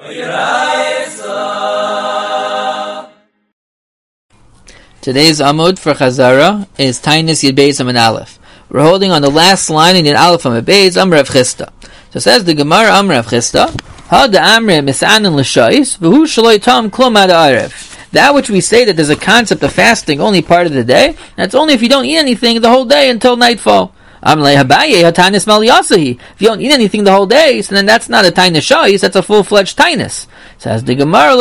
Today's Amud for Chazara is Tainis Yud Beis Amud Aleph. We're holding on the last line in Yud Aleph Amud Beis, Amr Rav Chisda. So says the Gemara, Amr Rav Chisda, Ha da Amre Misanan L'Shais, V'hu Shaloi Tam Klum Ad Ha'arev. That which we say that there's a concept of fasting only part of the day, that's only if you don't eat anything the whole day until nightfall. If you don't eat anything the whole day, so then that's not a Tainis Shais, that's a full-fledged Tainis. Says the Gemara,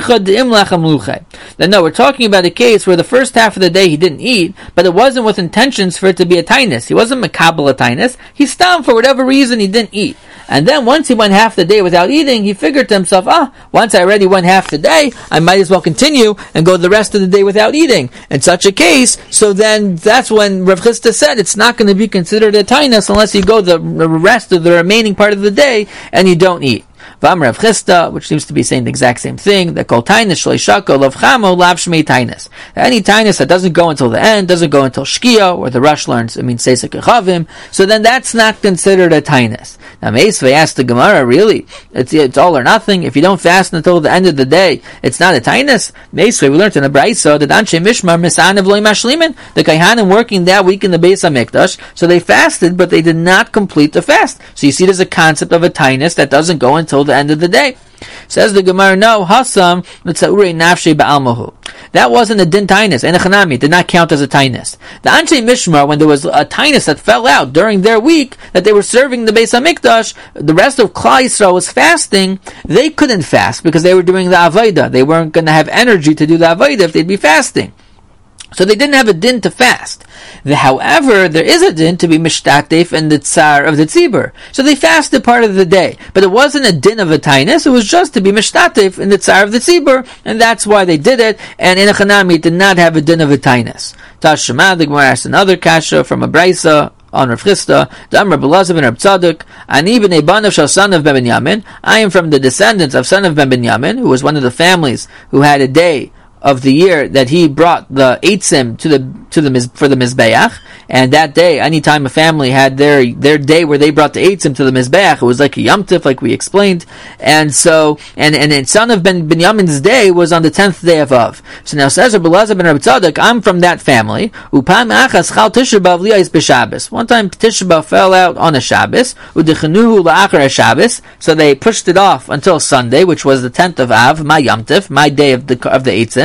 then no, we're talking about a case where the first half of the day he didn't eat, but it wasn't with intentions for it to be a Tainis. He wasn't Makabal a Tainis, he stopped for whatever reason he didn't eat. And then once he went half the day without eating, he figured to himself, once I already went half the day, I might as well continue and go the rest of the day without eating. In such a case, so then that's when Rav Chisda said it's not going to be considered a tainus unless you go the rest of the remaining part of the day and you don't eat. V'amar Rav Chisda, which seems to be saying the exact same thing, that kol tainus shleishako lav chamo lav shmei tainus. Any tainus that doesn't go until the end, doesn't go until shkia, or the Rush learns, it means seisek echavim, so then that's not considered a tainus. Now Meisvei asked the Gemara, really? It's all or nothing? If you don't fast until the end of the day, it's not a tainus? Meisvei, we learned in the Braisa that Anshe Mishmar misanev loy mashlimin, the Kaihanim working that week in the Beis HaMikdash, so they fasted, but they did not complete the fast. So you see there's a concept of a tainus that doesn't go until the end of the day. Says the Gemara, no, Hasam l'tzaurei nafshei ba'almahu. That wasn't a din tainus, and a chanami did not count as a tainus. The Anshe Mishmar, when there was a tainus that fell out during their week that they were serving the Beis HaMikdash, the rest of Klal Yisrael was fasting. They couldn't fast because they were doing the avodah. They weren't going to have energy to do the avodah if they'd be fasting. So they didn't have a din to fast. However, there is a din to be mishtatef in the tsar of the tzibur. So they fasted part of the day. But it wasn't a din of a tainus, it was just to be mishtatef in the tsar of the tzibur, and that's why they did it, and in a chanami did not have a din of a tainus. Tashema, the Gemara asked another kasha from a Braisa on Rav Chisda, Dam Rabbi Elazar ben Reb Tzadok, Ani b'nei banav shel son of Ben Binyamin, I am from the descendants of son of Ben Binyamin, who was one of the families who had a day of the year that he brought the eitzim for the mizbeach, and that day, anytime a family had their day where they brought the eitzim to the mizbeach, it was like a Yom Tif, like we explained, and so and son of Ben Binyamin's day was on the 10th day of Av. So now says Rabbi Elazar ben Rabbi Tzadok, I'm from that family. Upam achas chal Tisha B'av liyais b'Shabbos. One time Tisha B'av fell out on a Shabbos, udechanuhu la'achar Shabbos, so they pushed it off until Sunday, which was the 10th of Av, my Yom Tif, my day of the eitzim.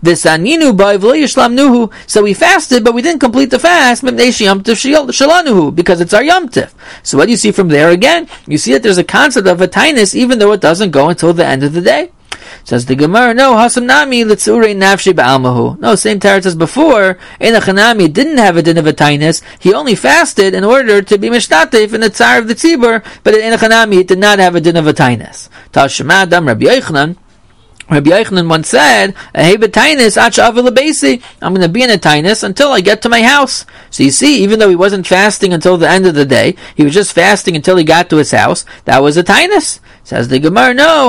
So we fasted, but we didn't complete the fast because it's our Yom Tif. So what do you see from there again? You see that there's a concept of a tainus even though it doesn't go until the end of the day. Says the Gemara, no, Hasam Nami l'tzaurei nafshei ba'almahu. No, same teretz as before. Ein Chanami didn't have a din of a tainus. He only fasted in order to be mishtatef in the tsar of the tzibur, but in Chanami it did not have a din of a tainus. Tashema Dam Rabbi Yochanan. Rabbi Yochanan once said, I'm going to be in a tainus until I get to my house. So you see, even though he wasn't fasting until the end of the day, he was just fasting until he got to his house, that was a tainus. Says the Gemara, no,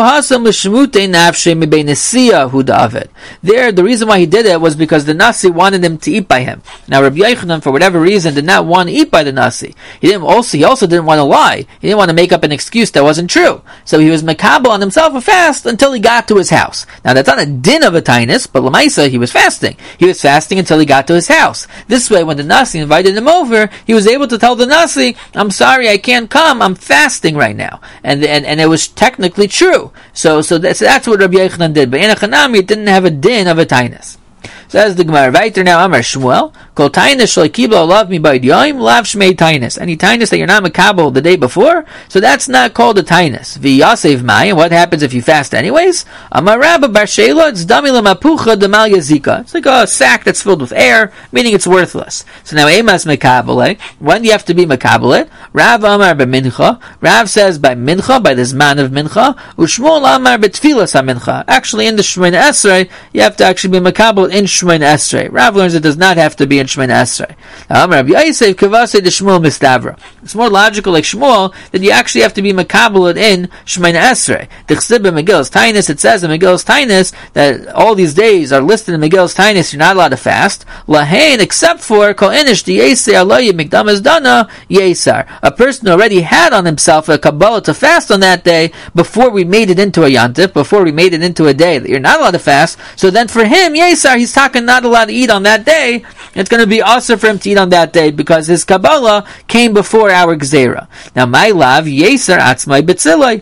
there, the reason why he did it was because the Nasi wanted him to eat by him. Now Rabbi Yochanan, for whatever reason, did not want to eat by the Nasi. He also didn't want to lie. He didn't want to make up an excuse that wasn't true. So he was makabel on himself a fast until he got to his house. Now that's not a din of a tainus, but Lamaisa, he was fasting. He was fasting until he got to his house. This way, when the Nasi invited him over, he was able to tell the Nasi, I'm sorry, I can't come, I'm fasting right now. And it was technically true. So that's what Rabbi Yochanan did. But in a Chanami, it didn't have a din of a tainus. Says the Gemara, weiter now, Amar Shmuel, Kol tainus shel kibla alav mibayid yoim lav shmei tainus. Any tainus that you're not makabel the day before, so that's not called a tainus. V'yasev mai, and what happens if you fast anyways? Amar Rabba bar Shela, it's dami l'mapucha demal yazika. It's like a sack that's filled with air, meaning it's worthless. So now, emas makabel, when do you have to be makabel it? Rav Amar b'mincha, Rav says by mincha, by this man of mincha, u'shmuel Amar b'tfilas ha-mincha. Actually, in the Shemona Esrei, you have to actually be makabel in Shemona Esrei. Rav learns it does not have to be in Shemona Esrei. Rabbi Yosef kavasei de Shmuel mistavra. It's more logical, like Shmuel, that you actually have to be mekabel in Shemona Esrei. D'chsib in Megillus Tainus, it says in Megillus Tainus that all these days are listed in Megillus Tainus. You're not allowed to fast. Lahain, except for kol inish diyesei aloyi mikdamas dana yesar. A person already had on himself a kabbalah to fast on that day before we made it into a yantif, before we made it into a day that you're not allowed to fast. So then for him, yesar, he's talking not allowed to eat on that day. It's going to be also for him to eat on that day because his kabbalah came before our gzeira. Now, my love, yesar atzmai betzilai.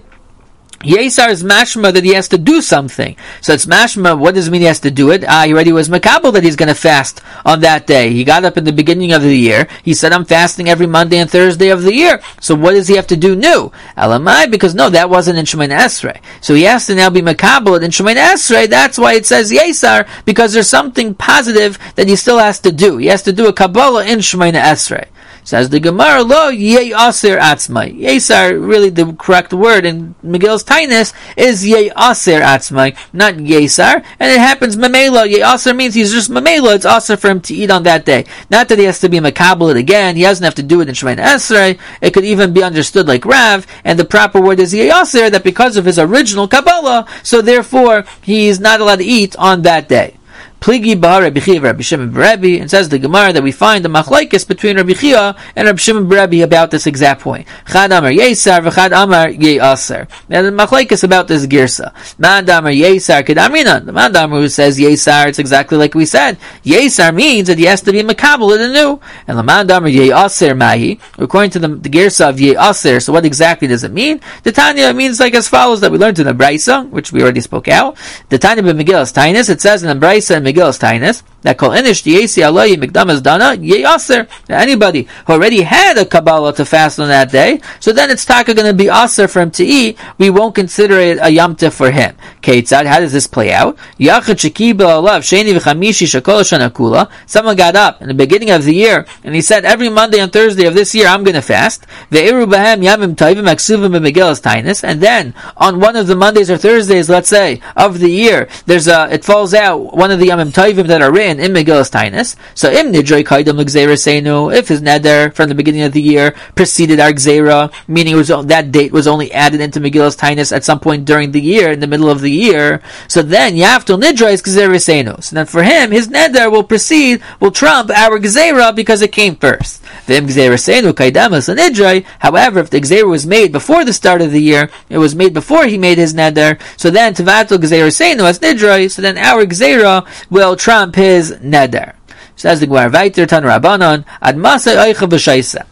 Yesar is mashma that he has to do something. So it's mashma, what does it mean he has to do it? He already was makabel that he's going to fast on that day. He got up in the beginning of the year. He said, I'm fasting every Monday and Thursday of the year. So what does he have to do new? Elamai, because no, that wasn't in Shemona Esrei. So he has to now be makabel in Shemona Esrei. That's why it says Yesar, because there's something positive that he still has to do. He has to do a Kabbalah in Shemona Esrei. Says the Gemara, lo yei aser atzmai. Yesar, really the correct word in Megillus Tainus is yei aser atzmai, not yesar. And it happens memela. Yei aser means he's just memela. It's aser for him to eat on that day. Not that he has to be makabel it again. He doesn't have to do it in Shemona Esrei. It could even be understood like Rav. And the proper word is yei aser, that because of his original Kabbalah, so therefore he's not allowed to eat on that day. Pligi bar Rabbi Chia, Rabbi Shimon bar Rabbi, and says the Gemara that we find the machlokes between Rabbi Chia and Rabbi Shimon bar Rabbi about this exact point. Chad Amar Yesar, v'Chad Amar Yeaser. Now the machlokes about this girsa. Man Amar Yesar kedamrinan. The Man Amar who says Yesar, it's exactly like we said. Yesar means that he has to be makabel in the new. And the Man Amar Yeaser mahi, according to the girsa of Yeaser. So what exactly does it mean? The Tanya means like as follows that we learned in the Brisa, which we already spoke out. The Tanya b'Megillus Tainus, it says in the Brisa and Megillus Tainus that kol inish diyesi aloyi mikdamas dana yeyaser. Anybody who already had a Kabbalah to fast on that day, so then it's taka going to be aser for him to eat. We won't consider it a Yom Tov for him. Keitzad, how does this play out? Yachad shekibel alav sheni v'chamishi shekol shana kula. Someone got up in the beginning of the year and he said, every Monday and Thursday of this year I'm going to fast. Ve'eru bahem yamim tovim aksuvim b'Megillus Tainus. And then on one of the Mondays or Thursdays, let's say, of the year, it falls out one of the yamim tovim that are written in Megillus Tainus. So im nidroi kaidam l'gzeira seinu, if his neder from the beginning of the year preceded our gzeira, meaning that date was only added into Megillus Tainus at some point during the year, in the middle of the year, so then yaftul nidroi is gzeira seinu. So then for him, his neder will trump our gzeira because it came first. V'im gzeira seinu kaidamas l'nidroi. However, if the gzeira was made before the start of the year, it was made before he made his neder, so then tevatul gzeira seinu as nidroi, so then our gzeira will trump his neder. Says the Gemara Vayter Tan Rabbanon Ad Masay Oicha B'Shaisa.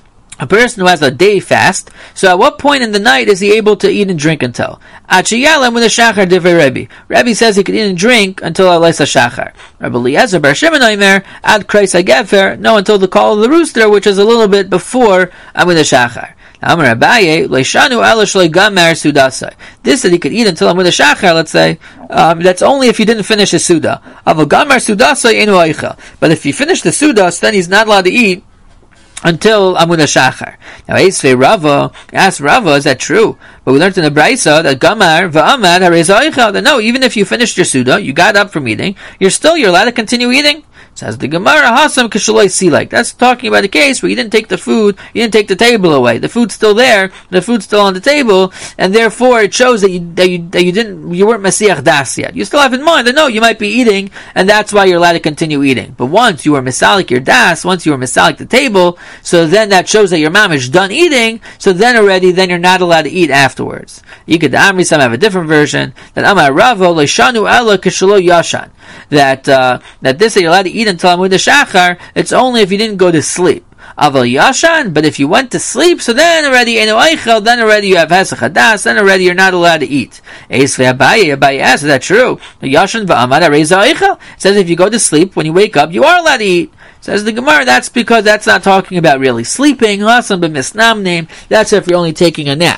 A person who has a day fast, so at what point in the night is he able to eat and drink until? Achiyalam with a shachar divrei Rebbe. Rebbe says he can eat and drink until Alaysa Shachar. Rabbi Eliezer Bar Shimon Omer Ad Kreis HaGefer, no, until the call of the rooster, which is a little bit before Amud Shachar. Amar Abaye Leishanu Elish Legamar Sudasai. This that he could eat until Amud Shachar, let's say, that's only if you didn't finish his Suda. Avogamar Sudasai Enu Aicha. But if you finish the Sudas, then he's not allowed to eat until Amud Shachar. Now, Esvei Rava asked Rava, is that true? But we learned in the Brisa that Gamar v'Amad hareza Aicha. That no, even if you finished your Suda, you got up from eating, you're allowed to continue eating. Says the Gemara, Hasam Kishaloi Silek. That's talking about a case where you didn't take the food, you didn't take the table away. The food's still there, the food's still on the table, and therefore it shows that you weren't Mesiach Das yet. You still have in mind that no, you might be eating, and that's why you're allowed to continue eating. But once you were Mesalik your Das, once you were Mesalik the table, so then that shows that your mamish done eating, so then you're not allowed to eat afterwards. You could Amri, some have a different version, that Amar Ravo, Leishanu Ela Kishaloi Yashan. That this that you're allowed to eat until Amud Shachar, it's only if you didn't go to sleep. Aval Yashan, but if you went to sleep, so then already Enu Eichel, then already you have Hesach Hadas, then already you're not allowed to eat. Abaye asks, is that true? Yashan v'Amad Areza Eichel says if you go to sleep, when you wake up, you are allowed to eat. Says the Gemara, that's because that's not talking about really sleeping. That's if you're only taking a nap.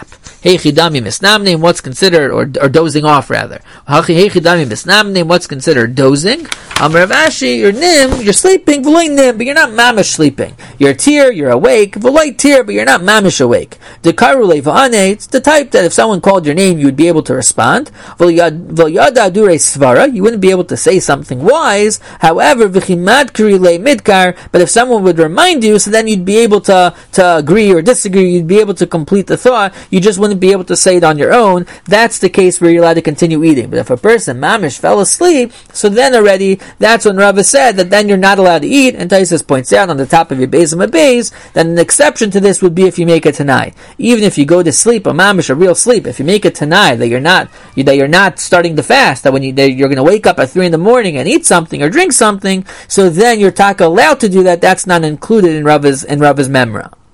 Heichidami misnamnim, what's considered, or dozing off rather. Heichidami misnamnim, what's considered dozing. Amar Rav Ashi, you're nim, you're sleeping, v'loy nim, but you're not mamish sleeping. You're tir, you're awake, v'loy tir, but you're not mamish awake. Dekaru leva'ane, it's the type that if someone called your name, you would be able to respond. V'yada adure svara, you wouldn't be able to say something wise. However, v'chimad kri le midkar, but if someone would remind you, so then you'd be able to agree or disagree, you'd be able to complete the thought, you just wouldn't be able to say it on your own. That's the case where you're allowed to continue eating. But if a person, mamish, fell asleep, so then already, that's when Rava said that then you're not allowed to eat, and Taisus points out on the top of your bezim a bez, that an exception to this would be if you make a tanai. Even if you go to sleep, a mamish, a real sleep, if you make a tanai that you're not starting to fast, that you're going to wake up at 3 a.m. and eat something or drink something, so then you're taka allowed to do that. That's not included in Rava's memra.